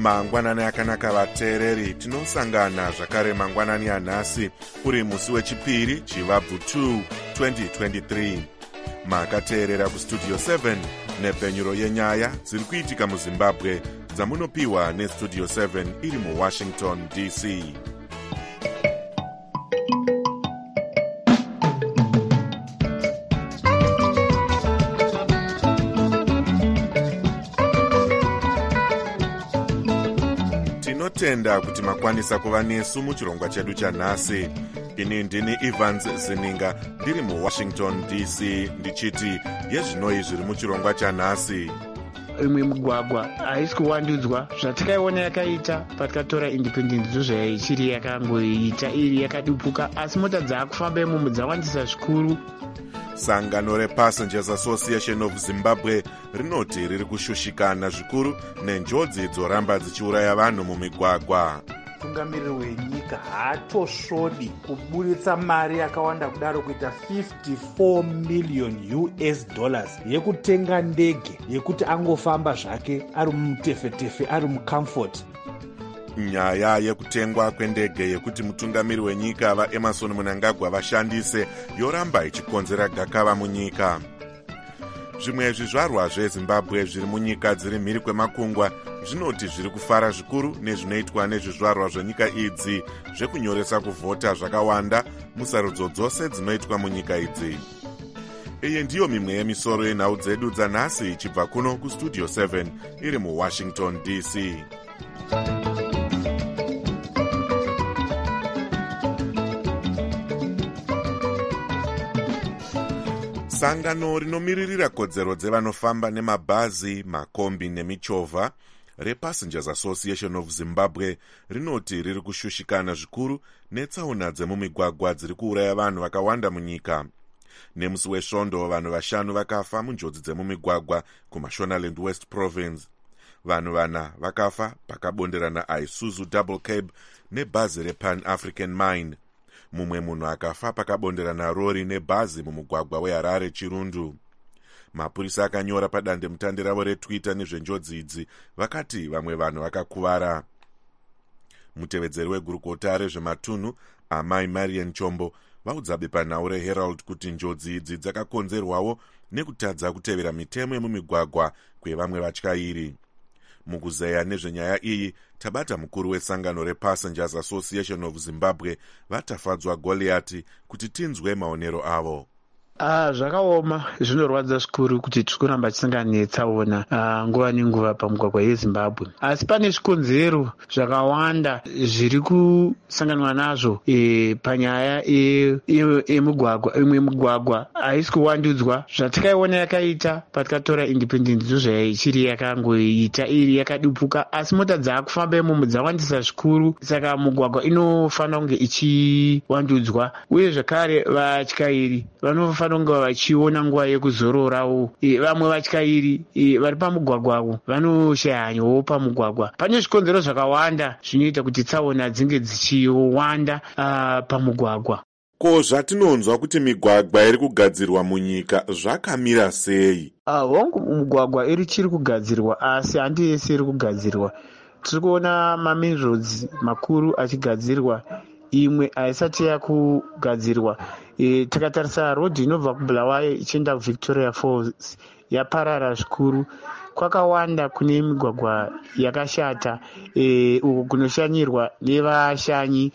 Mangwanani akanaka vateereri, tinosangana zvakare mangwanani anhasi uri musi wechipiri chivabvu 2 2023. Makateerera kustudio 7 nepfenyuro yenyaya dziri kuitika muZimbabwe dzamunopiwa nestudio 7 iri muWashington DC. Tinotenda kuti makwanisa kuva nesu muchirongwa chedu chanhasi. Ini ndini Evans Zininga ndiri muWashington DC ndichiti yezvinoi zviri muchirongwa chanhasi. Imwe mugwagwa haisi kuwandudzwa zvatakaiona yakaita patikatora independence ndozvaichiri yakangoita iri yakadupuka, asi mota dzaakufamba imomo dzawandisa zvikuru. Sangano rePassengers Association of Zimbabwe rinoti riri kushushikana zvikuru nenjodzi dzoramba dzichiuraya vanhu mumigwagwa. Mutungamiriri wenyika haatosvodi kuburitsa mari yakawanda kudaro kuita $54 million yekutenga ndege yekuti angofamba zvake ari mutefetefe ari mucomfort. Nyaya yekutengwa kwendege yekuti mutungamiri wenyika vaEmmerson Mnangagwa vashandise yoramba ichikonzera gakava munyika. Zvimwe zvizvarwa zveZimbabwe zviri munyika dziri mhiri kwemakungwa zvinoti zviri kufara zvikuru nezvinoitwa nezvizvarwa zvenyika idzi zvekunyoresa kuvhota zvakawanda musarudzo dzose dzinoitwa munyika idzi. Iyi ndiyo mimwe yemisoro yenhau dzedu dzanhasi ichibva kuno kustudio 7 iri muWashington DC. Sangano rinomiririra kodzero dzevanofamba nemabhazi, makombi nemichovha rePassengers Association of Zimbabwe rinoti riri kushushikana zvikuru netsaona dzemumigwagwa dziri kuuraya vanhu vakawanda munyika. Nemusi wesvondo vanhu 5 vakafa munjodzi dzemumigwagwa kuMashonaland West Province. Vanhu 4 vakafa pakabonderana Isuzu Double Cab nebhazi rePan African Mine. Mumwe munhu akafa pakabonderana rori nebhazi mumugwagwa weHarare Chirundu. Mapurisa akanyora padandemutande ravo reTwitter nezvenjodzi idzi vakati vamwe vanhu vakakuvara. Mutevedzeri wegurukota rezvematunhu Amai Marian Chombo vaudza bepanhau reHerald kuti njodzi idzi dzakakonzerwawo nekutadza kutevera mitemo yemumigwagwa kwevamwe vatyairi. Mukuzeya nezvenyaya iyi tabata mukuru wesangano rePassengers Association of Zimbabwe vatafadzwa Goliath kuti tinzwe maonero avo. Zvakaoma, zvinorwadza zvikuru kuti tikuramba tisangana netsaona nguva nenguva pamugwagwa yeZimbabwe. Asi pane zvikonzero zvakawanda zviri kusanganwa nazvo panyaya yemugwagwa. Imwe mugwagwa haisi kuwandudzwa zvatakaiona yakaita patikatora independence ndozvaichiri yakangoita iri yakadupuka, asi mota dzaakufamba imomo dzawandisa zvikuru, saka mugwagwa inofanira kunge ichiwandudzwa. Uye zvakare vatyairi vanofanira kunge vachiona nguva yekuzororawo. Vamwe vatyairi vari pamugwagwawo vanoshaya hanyowo pamugwagwa. Pane zvikonzero zvakawanda zvinoita kuti tsaona dzinge dzichiwanda pamugwagwa. Ko zvatinonzwa kuti migwagwa iri kugadzirwa munyika zvakamira sei? Hongu mugwagwa irichiri kugadzirwa, asi handi yese iri kugadzirwa. Tiri kuona mamain roads makuru achigadzirwa, imwe haisati yakugadzirwa. Takatarisa rodhi inobva kuBulawayo ichienda kuVictoria Falls yaparara zvikuru. Kwakawanda kune migwagwa yakashata uko kunoshanyirwa nevashanyi.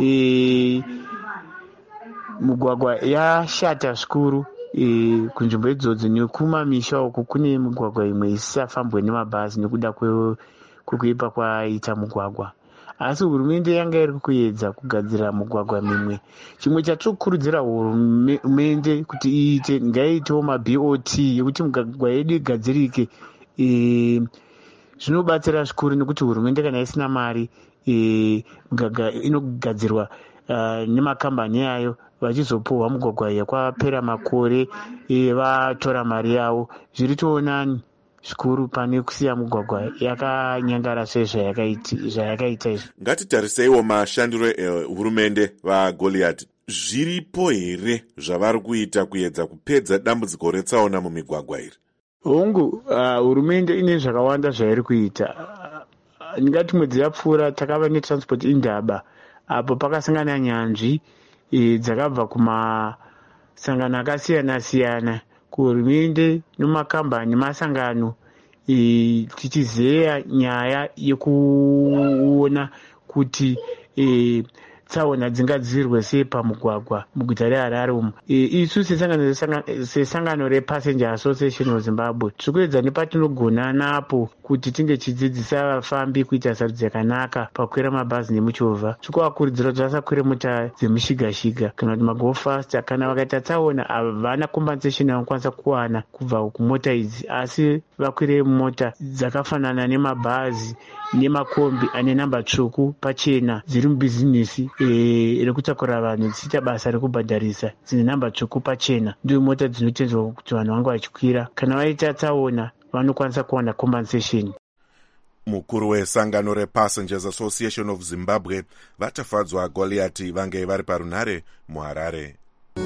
Mugwagwa yashata zvikuru kunzvimbo idzodzo, nekumamisha uko kune migwagwa imwe isisafambwe nemabhazi nekuda kwekuipa kwaita mugwagwa. Asi hurumende yanga iri kuedza kugadzira mugwagwa mimwe. Chimwe chatinokurudzira hurumende kuti iite, ngaiitewo maBOT yekuti mugwagwa yedu igadzirike. Zvinobatsira zvikuru nekuti hurumende kana isina mari mugwagwa inogadzirwa nemakambani yayo, vachizopuhwa mugwagwa yakwapera makore vatora mari yavo. Zviritoonani zvikuru pane kusiya mugwagwa yakanyangara zvayakaita izvi. Ngatitariseiwo mashandiro ehurumende vaGoliath. Zviripo here zvavari kuita kuedza kupedza dambudziko retsaona mumigwagwa iri? Hongu, hurumende ine zvakawanda zvairi kuita. ndingati mwedzi yapfuura takava netransport indaba apo pakasangana nyanzvi dzakabva kumasangano akasiyana-siyana, kuhurumende nemakambani nemasangano, tichizeya nyaya yekuona kuti tsaona dzingadzivirwe sei pamugwagwa muguta reHarare umu. Isu sesangano rePassenger Association of Zimbabwe tiri kuedza nepatinogona napo kuti tinge tichidzidzisa vafambi kuita sarudzo yakanaka pakukwira mabhazi nemuchovha. Tiri kuvakurudzira kuti vasakwire mota dzemushiga-shiga kana kuti magofasta. Kana vakaita tsaona havana compensation yavanokwanisa kuwana kubva kumota idzi, asi vakwire mota dzakafanana nemabhazi nemakombi ane namba tsvuku pachena dziri mubhizinesi rekutakura vanhu dzichiita basa rekubhadharisa dzine namba tsvuku pachena. Ndiyo mota dzinotenzwa kuti vanhu vange vachikwira. Kana vaita tsaona vanokwanisa kuwana compensation. Mukuru wesangano rePassengers Association of Zimbabwe vatafadzwa Goliath vange vari parunhare muHarare.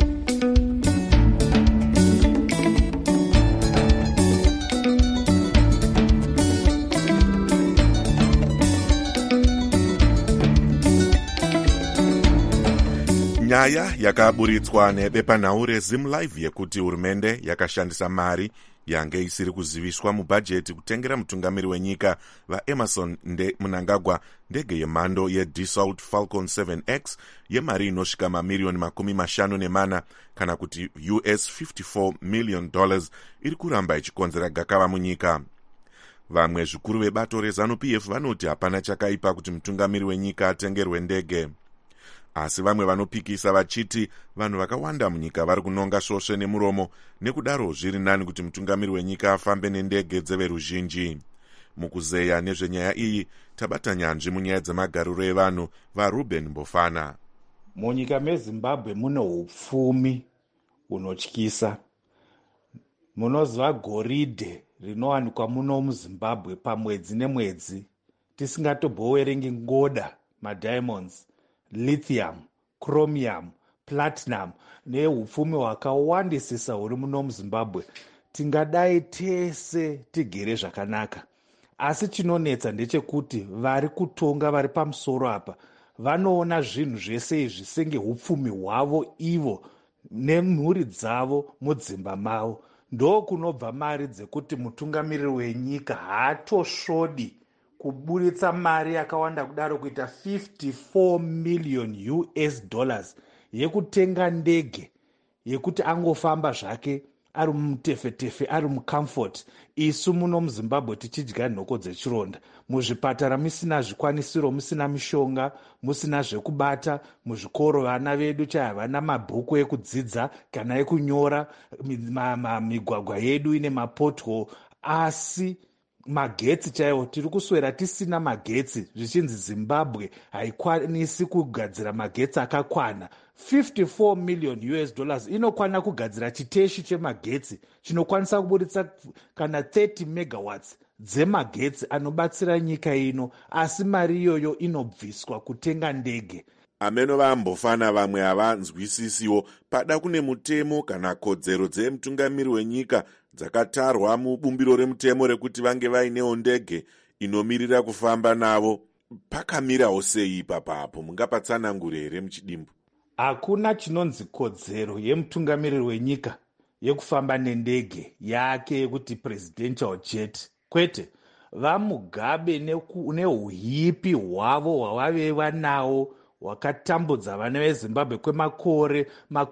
Nyaya yakaburitswa nebepanhau reZimLive yekuti hurumende yakashandisa mari yange isiri kuziviswa mubhajeti kutengera mutungamiri wenyika vaEmerson Mnangagwa ndege yemhando yeDassault Falcon 7X yemari inosvika mamirioni $54 kana kuti $54 million iri kuramba ichikonzera gakava munyika. Vamwe zvikuru vebato reZANU-PF vanoti hapana chakaipa kuti mutungamiri wenyika atengerwe ndege. Asi vamwe vanopikisa vachiti vanhu vakawanda munyika vari kunonga svosve nemuromo, nekudaro zviri nani kuti mutungamiri wenyika afambe nendege dzeveruzhinji. Mukuzeya nezvenyaya iyi tabata nyanzvi munyaya dzemagariro evanhu vaRuben Mbofana. Munyika meZimbabwe mune upfumi unotyisa. Munoziva goridhe rinowanikwa muno muZimbabwe pamwedzi nemwedzi, tisingatobhowerengi ngoda, madiamonds, lithium, chromium, platinum neupfumi hwakawandisisa huri muno muZimbabwe. Tingadai tese tigere zvakanaka. Asi chinonetsa ndechekuti vari kutonga vari pamusoro apa vanoona zvinhu zvese izvi senge upfumi hwavo ivo nemhuri dzavo mudzimba mavo. Ndo kunobva mari dzekuti mutungamiriri wenyika haatosvodi kuburitsa mari yakawanda kudaro kuita $54 million yekutenga ndege yekuti angofamba zvake ari mutefetefe, ari mucomfort. Isu muno muZimbabwe tichidya nhoko dzechironda. Muzvipatara musina zvikwanisiro, musina mishonga, musina zvekubata. Muzvikoro vana vedu havana mabhuku ekudzidza kana ekunyora. Migwagwa yedu ine mapothole. Asi magetsi chaiwo tiri kuswera tisina magetsi, zvichinzi Zimbabwe haikwanisi kugadzira magetsi akakwana. $54 million inokwana kugadzira chiteshi chemagetsi chinokwanisa kuburitsa kana 30 megawatts dzemagetsi anobatsira nyika ino, asi mari iyoyo inobviswa kutenga ndege. Ameno vaMbofana vamwe havanzwisisiwo pada kune mutemo kana kodzero dzemutungamiri wenyika dzakatarwa mubumbiro remutemo rekuti vange vainewo ndege inomirira kufamba navo. Pakamirawo sei ipapo? Mungapatsanangure here muchidimbu? Hakuna chinonzi kodzero yemutungamiriri wenyika yekufamba nendege yake yekuti presidential jet. Kwete, vaMugabe neuhipi hwavo hwavave nawo hwakatambudza vana veZimbabwe kwemakore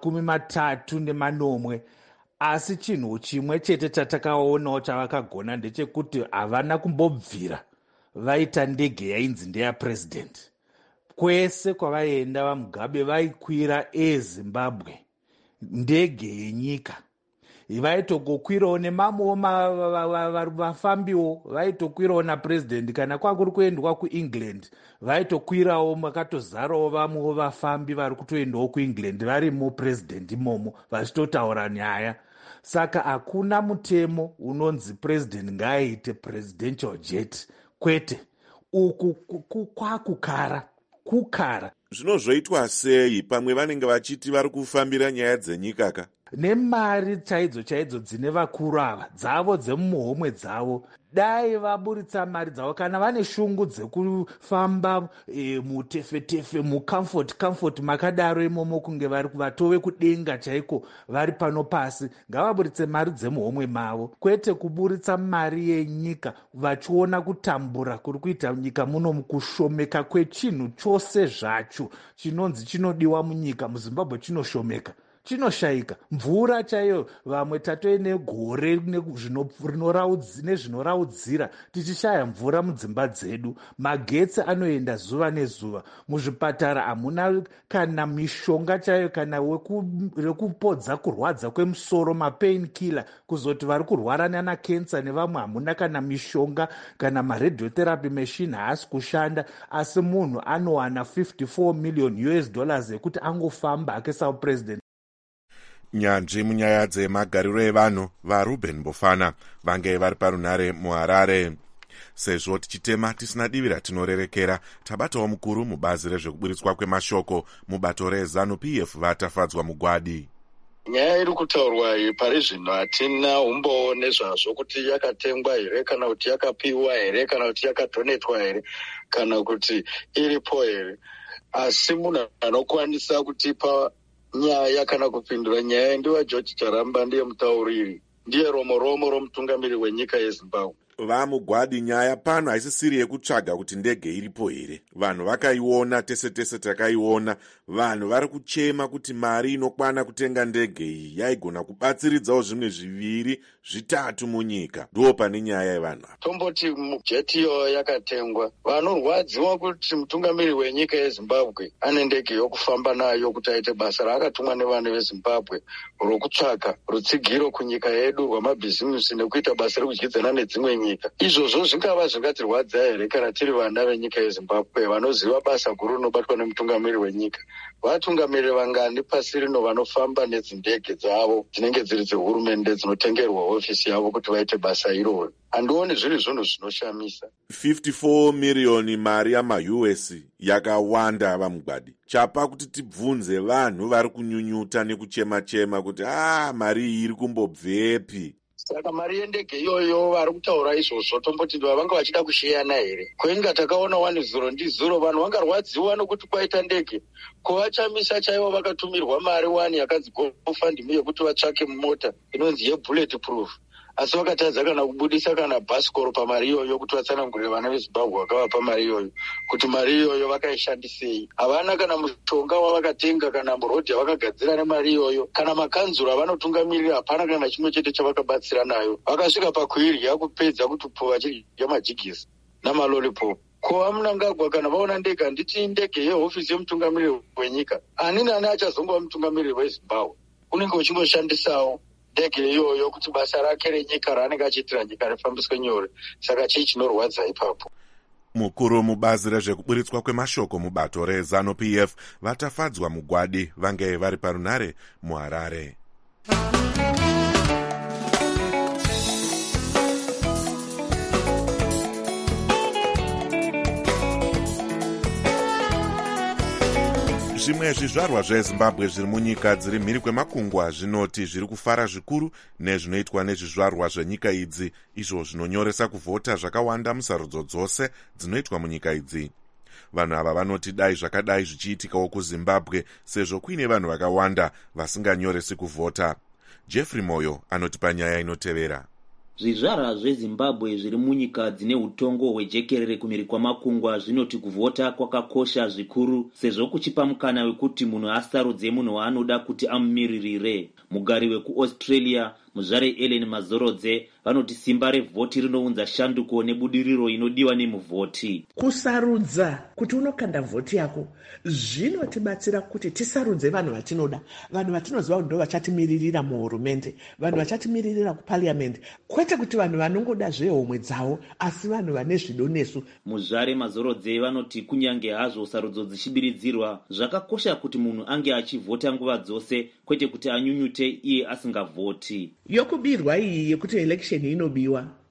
30. Asi chinhu chimwe chete chatakaonawo chavakagona ndechekuti havana kumbobvira vaita ndege yainzi ndeyapresident. Kwese kwavaenda vaMugabe vaikwira eZimbabwe, ndege yenyika. Vaitogokwirawo nemamwewo vafambiwo, vaitokwirawo napresident. Kana kwakuri kuendwa kuEngland vaitokwirawo, makatozarawo vamwewo vafambi vari kutoendawo kuEngland varimo president imomo vachitotaura nyaya. Saka hakuna mutemo unonzi president ngaaite presidential jet. Kwete, uku kwakukara kukara. Zvinozvoitwa sei? Pamwe vanenge vachiti vari kufambira nyaya dzenyika ka? nemari chaidzo dzine vakuru ava dzavo dzemumuhomwe dzavo, dai vaburitsa mari dzavo kana vane shungu dzekufamba mutefetefe mucomfort makadaro imomo kunge vari vatove kudenga chaiko vari pano pasi, ngavaburitse mari dzemuhomwe mavo kwete kuburitsa mari yenyika vachiona kutambura kuri kuita nyika muno kushomeka kwechinhu chose zvacho chinonzi chinodiwa munyika muZimbabwe chinoshomeka, chinoshayika. Mvura chaiyo vamwe tatoine gore nezvinoraudzira tichishaya mvura mudzimba dzedu, magetsi anoenda zuva nezuva, muzvipatara hamuna kana mishonga chaiyo kana wekupodza kurwadza kwemusoro, mapain killer, kuzoti vari kurwara nana kensa nevamwe hamuna kana mishonga kana maradiotherapy machine haasi kushanda, asi munhu anowana $54 million ekuti angofamba ake saupresident. Nyanzvi munyaya dzemagariro evanhu vaRuben Bofana vange vari parunhare muHarare. Sezvo tichitema tisina divi ratinorerekera, tabatawo mukuru mubazi rezvekuburitswa kwemashoko mubato reZANU-PF vatafadzwa mugwadi. Nyaya iri kutaurwa pari zvino hatina umbowo nezvazvo kuti yakatengwa here kana kuti yakapiwa here kana kuti yakadhonetwa here kana kuti iripo here, asi munhu anokwanisa kutipa nyaya kana kupindura nyaya ndiwa George Charamba, ndiye mutauriri, ndiye romo romutungamiri wenyika yeZimbabwe. Vamugwadi, nyaya pano haisisiri yekutsvaga kuti ndege iripo here. Vanhu vakaiona, tese takaiona. Vanhu vari kuchema kuti mari inokwana kutenga ndege iyi yaigona kubatsiridzawo zvimwe 2-3 munyika. Ndo pane nyaya yevanhu. Tomboti jeti iyo yakatengwa, vanorwadziwa kuti mutungamiri wenyika yeZimbabwe ane ndege yokufamba nayo kuti aite basa raakatumwa nevanhu veZimbabwe rokutsvaka rutsigiro kunyika yedu rwamabhizimusi nekuita basa rekudyidzana nedzimwe nyika. Izvozvo zvingava zvingatirwadza here kana tiri vana venyika yeZimbabwe vanoziva basa guru rinobatwa nemutungamiri wenyika? Vatungamiri vangani pasi rino vanofamba nedzindege dzavo dzinenge dziri dzehurumende dzinotengerwa hofisi yavo kuti vaite basa iroro? Handioni zviri zvinhu zvinoshamisa. 54 million mari yama-US yakawanda vamugwadi. Chapa kuti tibvunze vanhu vari kunyunyuta nekuchema kuti mari iyi iri kumbobvepi? Saka mari yendege iyoyo vari kutaura izvozvo tomboti vanga vachida kusheyana here? Kwenga takaona 1-0 vanhu vangarwadziwa nokuti kwaita ndege. Kovachamisa chaivo vakatumirwa mari 1 yakanzi GoFundMe yekuti vatsvake mota inonzi yebullet proof. Asi vakatadza kana kubudisa kana bhasikoro pamari iyoyo kuti vatsanangurire vana veZimbabwe vakavapa mari iyoyo kuti mari iyoyo vakaishandisei. Havana kana mushonga wavakatenga kana murodhi yavakagadzira nemari iyoyo kana makanzuro avanotungamirira, hapana kana chimwe chete chavakabatsira nayo. Vakasvika pakuirya kupedza kutupo vachirya majigisi namalolipop. Ko Mnangagwa kana vaona ndege, handiti ndege yehofisi yemutungamiriri wenyika, ani nani achazongova mutungamiriri weZimbabwe. Unenge uchingoshandisawo ndege iyoyo kuti basa rake renyika raanenge achiitira nyika rifambiswe nyore. Saka chii chinorwadza ipapo? Mukuru mubazi rezvekuburitswa kwemashoko mubato reZANU-PF vatafadzwa mugwadi vange vari parunhare muHarare. Zvimwe zvizvarwa zveZimbabwe zviri munyika dziri mhiri kwemakungwa zvinoti zviri kufara zvikuru nezvinoitwa nezvizvarwa zvenyika idzi, izvo zvinonyoresa kuvhota zvakawanda musarudzo dzose dzinoitwa munyika idzi. Vanhu ava vanoti dai zvakadai zvichiitikawo kuZimbabwe sezvo kuine vanhu vakawanda vasinganyoresi kuvhota. Jeffrey Moyo anoti panyaya inotevera. Zvizvarwa zveZimbabwe zviri munyika dzine utongo hwejekerere kumhiri kwamakungwa zvinoti kuvhota kwakakosha zvikuru sezvo kuchipa mukana wekuti munhu asarudze munhu waanoda kuti amumiririre. Mugari wekuAustralia muzvare Ellen Mazorodze vanoti simba revhoti rinounza shanduko nebudiriro inodiwa nemuvhoti. Kusarudza kuti unokanda vhoti yako zvinotibatsira kuti tisarudze vanhu vatinoda, vanhu vatinoziva ndo vachatimiririra muhurumende, vanhu vachatimiririra kupariamendi, kwete kuti vanhu vanongoda zvehomwe dzavo asi vanhu vane zvido nesu. Muzvare Mazorodze vanoti kunyange hazvo sarudzo dzichibiridzirwa zvakakosha kuti munhu ange achivhota nguva dzose, kwete kuti anyunyute iye asingavhoti. Yokubirwa iyi yekuti election inobiwa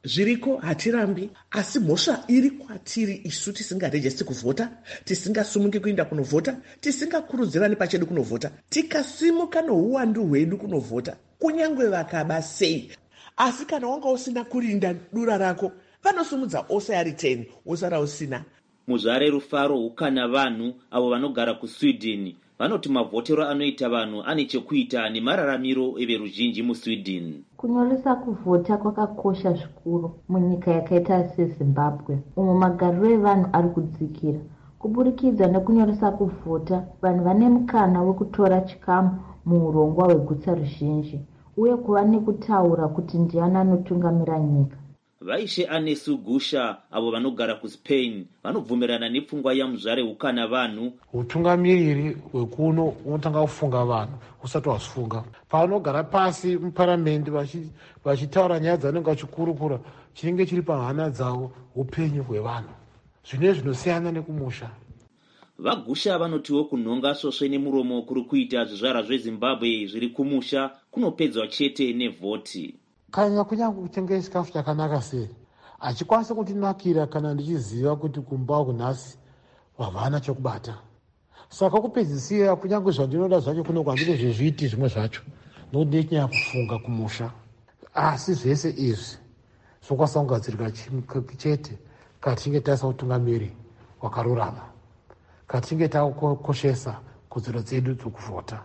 zviriko hatirambi, asi mhosva iri kwatiri isu tisingarejesti kuvhota, tisingasumuki kuenda kunovhota, tisingakurudzirani pachedu kunovhota, tikasimuka nouwandu hwedu kunovhota, kunyange vakaba sei. Asi kana wanga usina kurinda dura rako, vanosumudza ose ari 10 wosara usina. Muzvare Rufaro ukana vanhu avo vanogara kuSweden vanoti mavhotero anoita vanhu ane chekuita nemararamiro everuzhinji muSweden. Kunyoresa kuvhota kwakakosha zvikuru munyika yakaita seZimbabwe, umwe magariro evanhu ari kudzikira. Kuburikidza nekunyoresa kuvhota, vanhu vane mukana wekutora chikamu muurongwa hwegutsa ruzhinji, uye kuva nekutaura kuti ndiani anotungamira nyika. Vaishe Anesu Gusha avo vanogara kuSpain vanobvumirana nepfungwa yamuzvare ukana vanhu. Utungamiriri wekuno unotanga kufunga vanhu usati wasifunga. Pavanogara pasi muparamende vachitaura nyaya dzavanenge vachikurukura chinenge chiri pahana dzavo upenyu hwevanhu. Zvine zvinosiyana nekumusha. Vagusha vanotiwo kunhonga svosve nemuromo kuri kuita zvizvarwa zveZimbabwe zviri kumusha kunopedzwa chete nevhoti. Kana kunyange kutenga chikafu chakanaka sei, achikwanisa kutinakira kana ndichiziva kuti kumba kunhasi havana chokubata. Saka kupedzisira kunyange zvandinoda zvacho kuno kwandine zvezviti zvimwe zvacho nokuti ndichinyanya kufunga kumusha. Asi zvese izvi zvokwanisa kugadzirika chete katinge taisa utungamiri hwakarurama, katinge takoshesa kodzero dzedu dzokuvhota.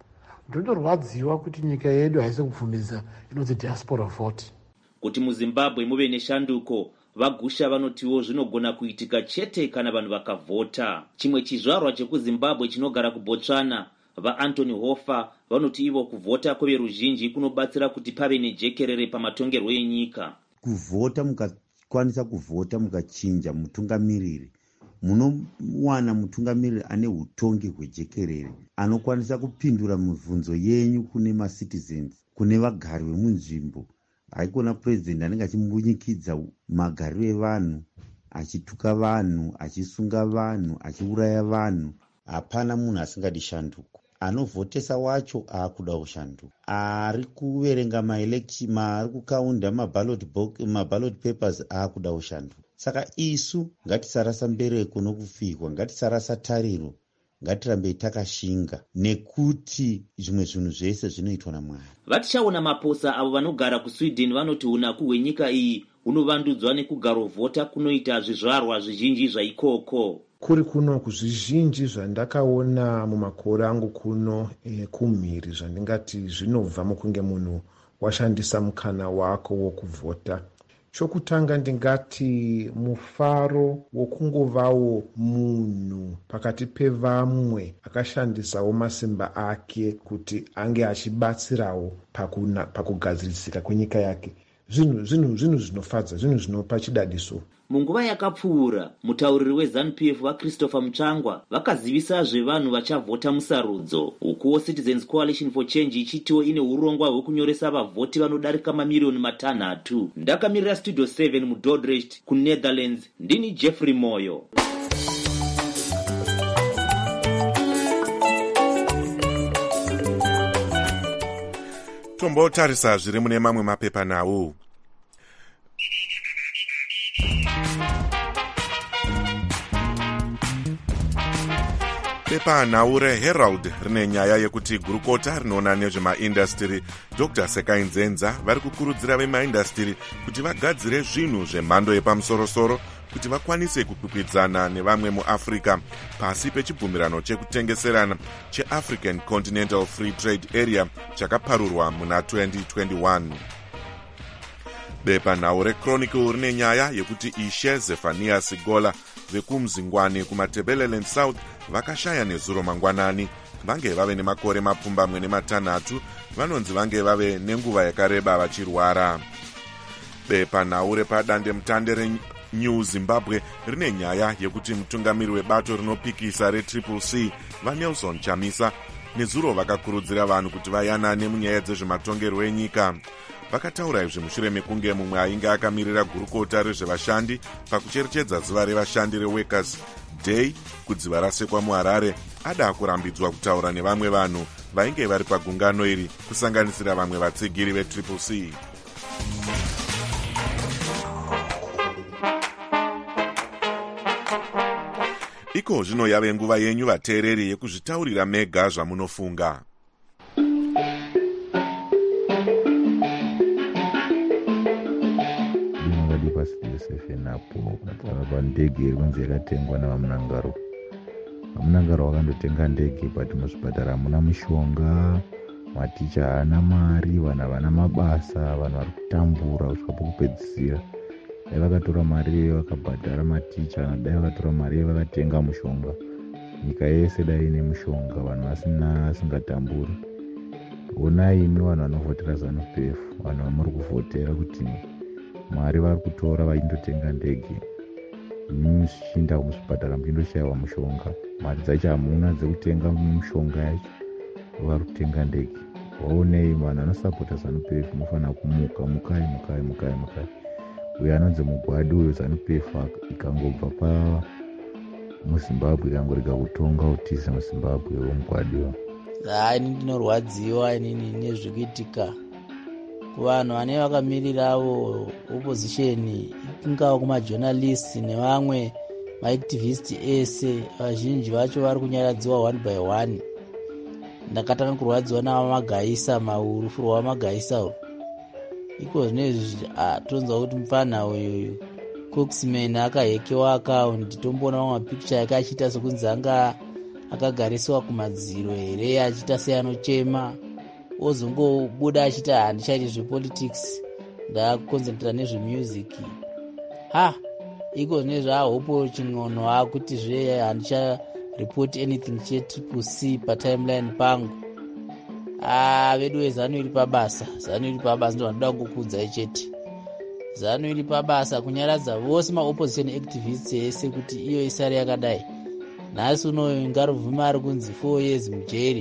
Ndorwadziwa kuti nyika yedu haisi kubvumidza inonzi diaspora vote. Kuti muZimbabwe muve neshanduko, Vagusha vanotiwo zvinogona kuitika chete kana vanhu vakavhota. Chimwe chizvarwa chekuZimbabwe chinogara kuBotswana, vaAnthony Hofer vanoti ivo kuvhota kweveruzhinji kunobatsira kuti pave nejekerere pamatongerwo enyika. Kuvhota, mukakwanisa kuvhota mukachinja mutungamiriri, munowana mutungamiriri ane utongi hwejekerere, anokwanisa kupindura mibvunzo yenyu kune macitizens, kune vagari vemunzvimbo. Haikona president anenge achimbunyikidzwa magariro evanhu, achituka vanhu, achisunga vanhu, achiuraya vanhu. Hapana munhu asingadi shanduko. Anovhotesa wacho akuda kushanduka. Ari kuverenga ari kukaunda maballot papers akuda kushanduka. Saka isu ngatisarasa mbereko nokufikwa, ngatisarasa tariro, ngatirambe takashinga, nekuti zvimwe zvinhu zvese zvinoitwa naMwari. Vatichaona maposa avo vanogara kuSweden vanoti unaku hwenyika iyi hunovandudzwa nekugarovhota kunoita zvizvarwa zvizhinji zvaikoko. Kuri kuno kuzvizhinji zvandakaona mumakore angu kuno kumhiri zvandingati zvinobva mukunge munhu washandisa mukana wako wokuvhota. Chokutanga ndingati mufaro wokungovawo munhu pakati pevamwe akashandisawo masimba ake kuti ange achibatsirawo pakugadzirisika kwenyika yake. Zvinhu zvinofadza, zvinhu zvinopa chidadiso. Munguva yakapfuura, mutauriri weZANU-PF vaChristopher Muchangwa vakazivisa zvevanhu vachavhota musarudzo. Ukuwo Citizens Coalition for Change ichitiwo ine urongwa hwekunyoresa vavhoti vanodarika mamirioni 3. Ndakamirira Studio 7 muDordrecht kuNetherlands, ndini Jeffrey Moyo. Tombotarisa zviri mune mamwe mapepa nawo. Pepa nhau reHerald rine nyaya yekuti gurukota rinoona nezvemaindastiri Dr. Sekai Nzenza vari kukurudzira vemaindastiri kuti vagadzire zvinhu zvemhando yepamusorosoro kuti vakwanise kukwikwidzana nevamwe muAfrica pasi pechibvumirano chekutengeserana cheAfrican Continental Free Trade Area chakaparurwa muna 2021. Bepa nhau reChronicle rine nyaya yekuti Ishe Zefania Sigola vekumzingwane kuMatebeleland South vakashaya nezuro mangwanani. Vange vave nemakore 26 vanonzi vange vave nenguva yakareba vachirwara. Bepa nhau repadande mutande reNew Zimbabwe rine nyaya yekuti mutungamiri webato rinopikisa reCCC vaNelson Chamisa nezuro vakakurudzira vanhu kuti vayanane munyaya dzezvematongerwo enyika. Vakataura izvi mushure mekunge mumwe ainge akamirira gurukota rezvevashandi pakucherechedza zuva revashandi reWorkers Day kudziva rasekwa muHarare ada kurambidzwa kutaura nevamwe vanhu vainge vari pagungano iri kusanganisira vamwe vatsigiri veCCC. iko zvino yave nguva yenyu vateereri yekuzvitaurira mega zvamunofunga. Ndege iri kunzi yakatengwa navamunangaro. Vamunangaro vakandotenga ndege, but muzvipatara hamuna mushonga, maticha haana mari, vanhu havana mabasa, vanhu vari kutambura kusvika pokupedzisira. Dai vakatora mari vakabhadhara maticha, dai vakatora mari vakatenga mushonga, nyika yese dai ine mushonga, vanhu vasingatamburi. Onai imi vanhu vanovhotera ZANU-PF, vanhu vamuri kuvhotera kuti mari vari kutora vaindotenga ndege, imi zvichinda muzvipatara muchindoshayiwa mushonga, mari dzacho hamuna dzekutenga mushonga yacho, vari kutenga ndege. Waonei vanhu vanosapota ZANU-PF munofanira kumuka, mukai. Uyo anonzi Mugwadi uyo ZANU-PF ikangobva muZimbabwe ikangorega kutonga utisa muZimbabwe womugwadiwa. Ini ndinorwadziwa inini nezvikuitika kuvanhu vane vakamirirawo opposition, ingava kumajournalist nevamwe maactivist ese. Vazhinji vacho vari kunyaradziwa one by one. Ndakatanga kurwadziwa navamagaisa, maurufuro rwamagaisa urwu. Iko zvinezvi tonzwa kuti mufana uyu Coxman akahekewa account, tomboona mamwe mapicture yake achiita sekunzi anga akagarisiwa kumadziro here, achiita seanochema, ozongobuda achiti handichaiti zvepolitics, ndakonzentrata nezvemusic. Iko zvinezvi ahopo ching'ono akuti zve handichareport anything cheTCC patimeline pangu. Vedu veZANU iri pabasa, ndo vanoda kungokudzai chete. ZANU iri pabasa kunyaradza vose maopposition activists ese kuti iyo isari yakadai. Nhasi unoyu Ngarovhuma ari kunzi 4 years mujeri.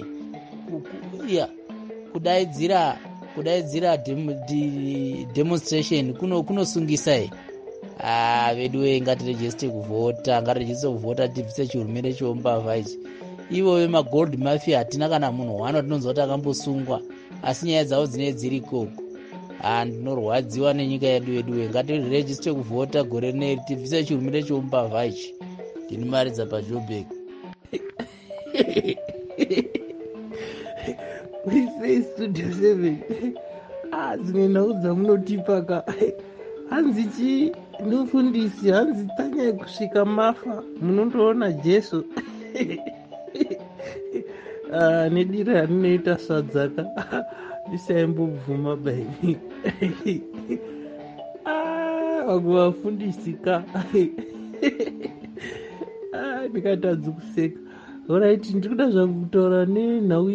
Kudaidzira demonstration kunosungisai. Vedu ngatirejeste kuvhota, tibvise chihurumende chombavha ichi. Ivo vemagold mafia hatina kana munhu wano tinonzwa kuti akambosungwa, asi nyaya dzavo dzine dziri koko. Ndinorwadziwa nenyika yedu, ngatirejiste kuvhota gore rineri, tibvise chihurumende chombavha ichi. Ndinomaridza paJoburg. Murisei Studio 7. Dzimwe nhau dzamunotipaka hanzi ndofundisi, hanzi tanyai kusvika mafa munondoona Jesu. Nedira rinoita sadzaka ndisaimbobvuma baini. Vamwe vafundisika ndikatadzi kuseka. Alright, ndikuda zvangu kutaura nenhau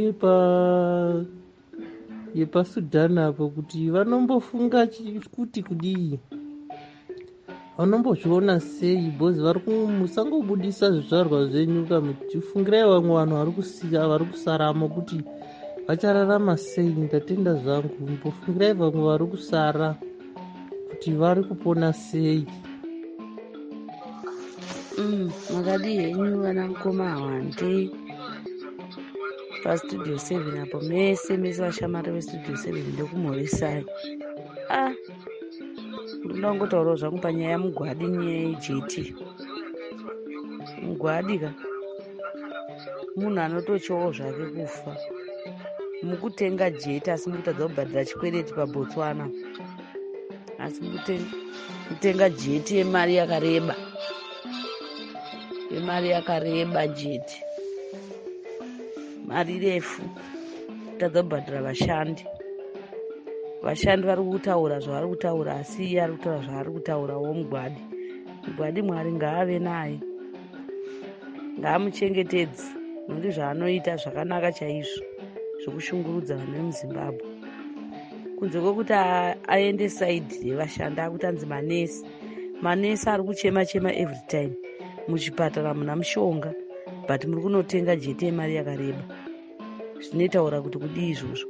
yepaSudan apo kuti vanombofunga kuti kudii, vanombozviona sei, bhozi musangobudisa zvizvarwa zvenyu muchifungirai vamwe vanhu vari kusaramo kuti vachararama sei. Ndatenda zvangu, mbofungirai vamwe vari kusara kuti vari kupona sei. Makadi henyu vana mukoma hwande paStudio 7 apo, mese vashamari veStudio 7 ndokumhoresai. Ndoda kungotaurawo zvangu panyaya yaMugwadi neJT. Mugwadi munhu anotochowo zvake kufa mukutenga jeti, asi mukutadza kubhadhira chikwereti paBotswana, asi mukutenga jeti yemari yakareba jeti, mari refu, kutadza kubhadhira vashandi vari kutaura zvavari kutaura, asi iye ari kutaura zvaari kutaurawo. Mugwadi Mwari ngaave naye, ngaamuchengetedze, nokuti zvaanoita zvakanaka chaizvo, zvokushungurudza vanhu vemuZimbabwe. Kunze kwokuti aende saidhi yevashandi, akuti anzi manesi ari kuchema every time. Muchipatara muna mushonga, but muri kunotenga jeti yemari yakareba. Zvinotaura kuti kudii izvozvo?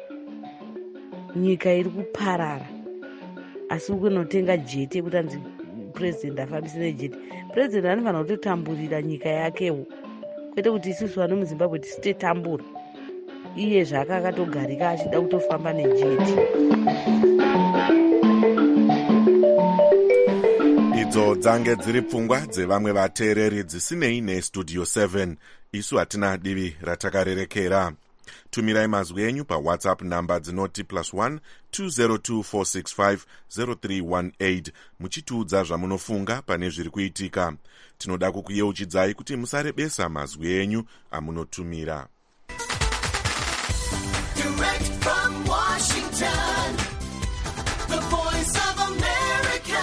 Nyika iri kuparara, asi kunotenga jeti yekuti anzi purezidendi afambise nejeti. Purezidendi anofanira kutotamburira nyika yakewo, kwete kuti isusu vano muZimbabwe tisitotambura. Iye zvake akatogarika achida kutofamba nejeti. Idzo idzo dzange dziri pfungwa dzevamwe vateereri dzisinei nestudio 7. Isu hatina divi ratakarerekera. Tumirai mazwi enyu pawhatsapp namba dzinoti +1 202 465 0318 muchitiudza zvamunofunga pane zviri kuitika. Tinoda kukuyeuchidzai kuti musarebesa mazwi enyu amunotumira. Direct from Washington, the voice of America,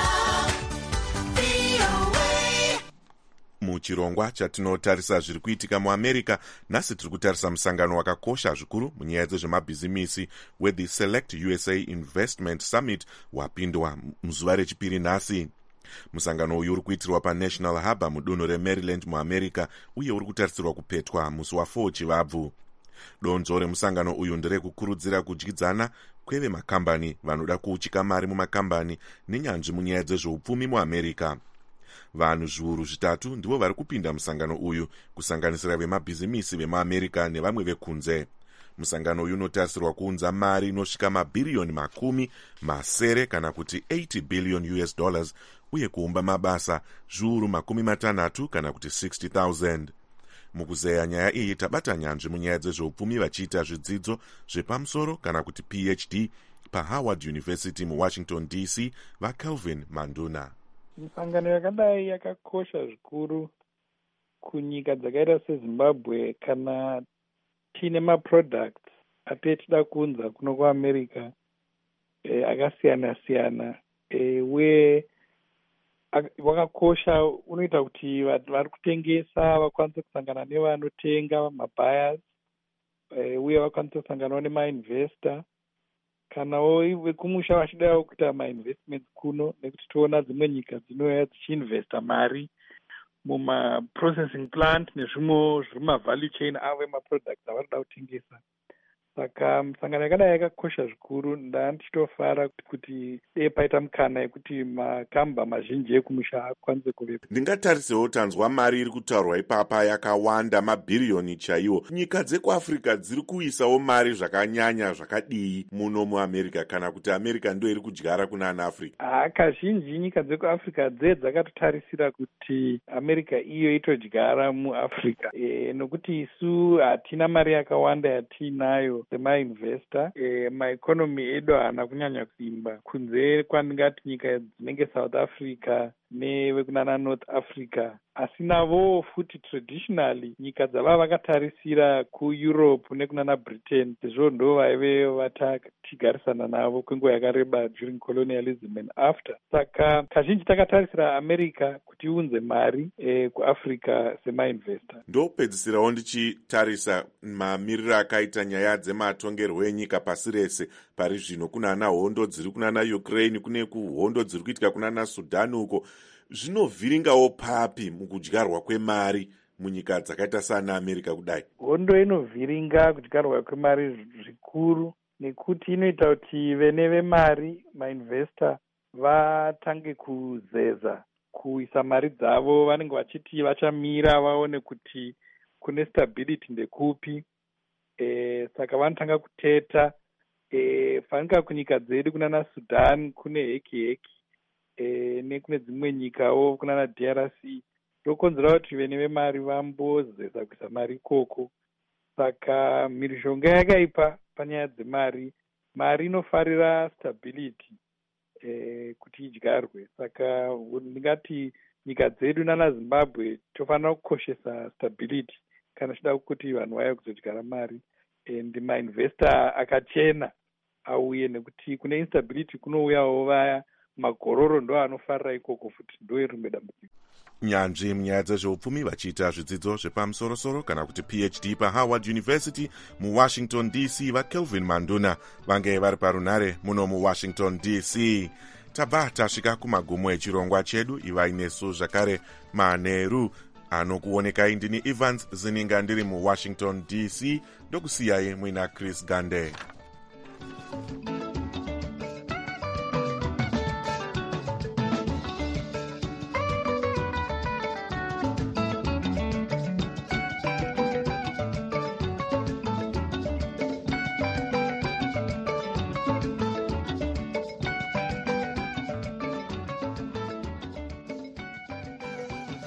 VOA. Muchirongwa chatinotarisa zviri kuitika muAmerica, nhasi tiri kutarisa musangano wakakosha zvikuru munyaya dzezvemabhizimisi weThe Select USA Investment Summit wapindwa muzuva rechipiri nhasi. Musangano uyu uri kuitirwa paNational Harbor mudunhu reMaryland muAmerica uye uri kutarisirwa kupetwa musi wa4 Chivabvu. Donzo remusangano uyu nderekukurudzira kudyidzana kwevemakambani vanoda kuuchika mari mumakambani nenyanzvi munyaya dzezveupfumi muAmerica. Vanhu zviuru zvitatu ndivo vari kupinda musangano uyu, kusanganisira vemabhizimisi vemuAmerica nevamwe vekunze. Musangano uyu unotarisirwa kuunza mari inosvika mabhiriyoni 10 kana kuti $80 billion uye kuumba mabasa zviuru 60 kana kuti 60,000. Mukuzeya nyaya iyi tabata nyanzvi munyaya dzezveupfumi vachiita zvidzidzo zvepamusoro kana kuti PhD paHoward University muWashington DC vaKelvin Manduna. Misangano yakadai yakakosha zvikuru kunyika dzakaita seZimbabwe kana tine maproducts atetida kunza kuno kuAmerica akasiyana siyana uye wakakosha. Unoita kuti vari kutengesa vakwanise kusangana nevanotenga mabuyers uye vakwanise kusanganawo nemainvestor kanawo vekumusha vachidawo kuita mainvestments kuno, nekuti toona dzimwe nyika dzinouya dzichiinvesta mari mumaprocessing plant nezvimwe zviri mavalue chain avo emaproducts avanoda kutengesa. Saka musangano yakadai yakakosha zvikuru. Ndichitofara kuti dei paita mukana yekuti makamba mazhinji ekumusha akwanise kuvepo. Ndingatarisewo tanzwa mari iri kutaurwa ipapa yakawanda, mabhiriyoni chaiwo. Nyika dzekuAfrica dziri kuisawo mari zvakanyanya zvakadii muno muAmerica, kana kuti America ndio iri kudyara kuna ana Africa? Kazhinji nyika dzekuAfrica dzakatotarisira kuti America iyo itodyara muAfrica nokuti isu hatina mari yakawanda yatinayo semainvestor. Maekonomi edu haana kunyanya kusimba kunze kwandingati nyika dzinenge South Africa nevekunana North Africa, asi navo futi traditionally nyika dzava vakatarisira kuEurope nekunana Britain, sezvo ndo vaive vatigarisana navo kwenguva yakareba during colonialism and after. Saka kazhinji takatarisira America kuti iunze mari kuAfrica semainvestor. Ndopedzisirawo ndichitarisa mamiriro akaita nyaya dzematongerwo enyika pasi rese pari zvino. Kunana hondo dziri kunana Ukraine, kune hondo dziri kuitika kunana Sudan uko. Zvinovhiringawo papi mukudyarwa kwemari munyika dzakaita sana America kudai? Hondo inovhiringa kudyarwa kwemari zvikuru nekuti inoita kuti vene vemari mainvestor vatange kuzeza kuisa mari dzavo. Vanenge vachiti vachamira vaone kuti kune stability ndekupi. Saka vanotanga kuteta. Fanika kunyika dzedu kunana Sudan kune heki nekune dzimwe nyikawo kunana DRC, ndokonzera kuti vene vemari vambozeza kuisa mari ikoko. Saka mhirizhonga yakaipa panyaya dzemari. Mari inofarira stability kuti idyarwe. Saka ndingati nyika dzedu nana Zimbabwe tofanira kukoshesa stability kana chida kuti vanhu vaya kuzodyara mari and mainvestor akachena auye, nekuti kune instability kunouyawo vaya magororo ndo anofarira ikoko futi, ndo rimwe dambudziko. Nyanzvi munyaya dzezveupfumi vachiita zvidzidzo zvepamusoro-soro kana kuti PhD paHoward University muWashington DC vaKelvin Manduna vange vari parunhare muno muWashington DC. Tabva tasvika kumagumo echirongwa chedu. Ivai nesu zvakare manheru anokuonekai. Ndini Evans Zininga ndiri muWashington DC, ndokusiyai muina Chris Gande.